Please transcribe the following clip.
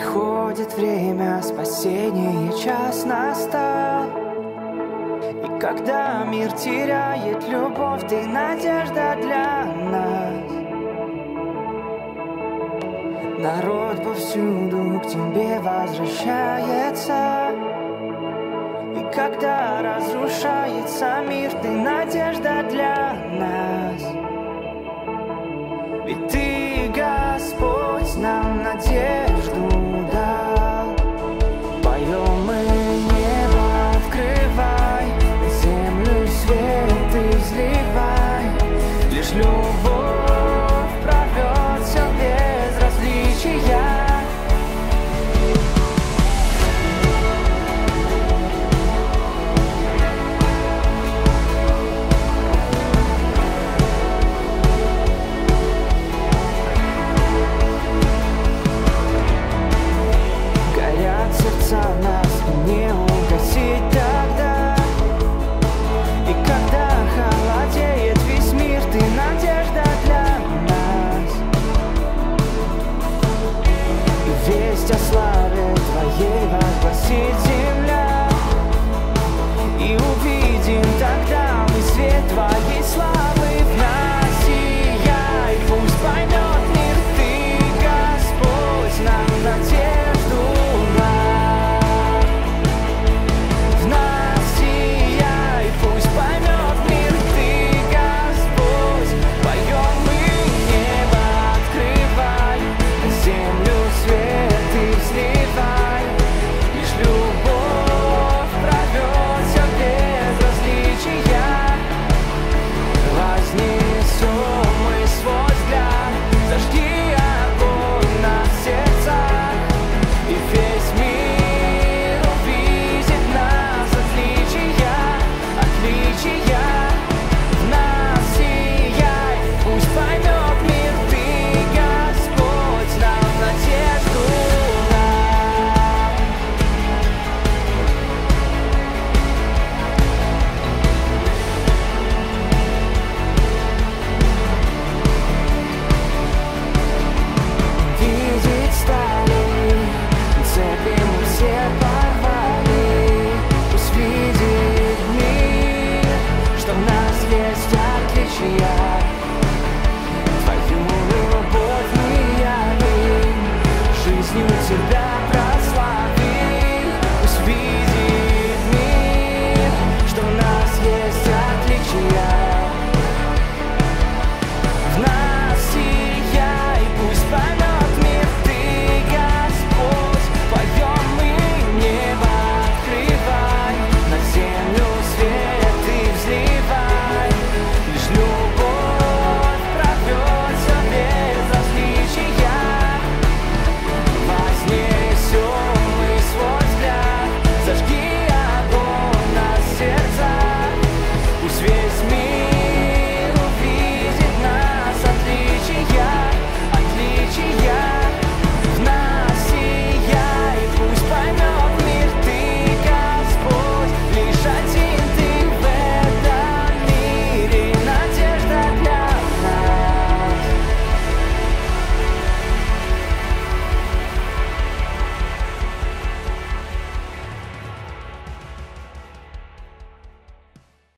Приходит время, спасение, час настал. И когда мир теряет любовь, ты надежда для нас. Народ повсюду к тебе возвращается. И когда разрушается мир, ты надежда для нас. Ведь ты, Господь, нам надежду дал. Поем мы, небо открывай, землю свет изливай. Лишь любовь прорвет все без различия. Нас не угасить тогда. И когда холодеет весь мир, ты надежда для нас. И весть о славе твоей возгласит земля. И увидим тогда мы свет твоей славы в нас сияй. Пусть поймет мир, ты, Господь, нам надежду дай. Твою любовь мы явим, жизнью тебя прославим. Пусть видит мир, что в нас есть отличия.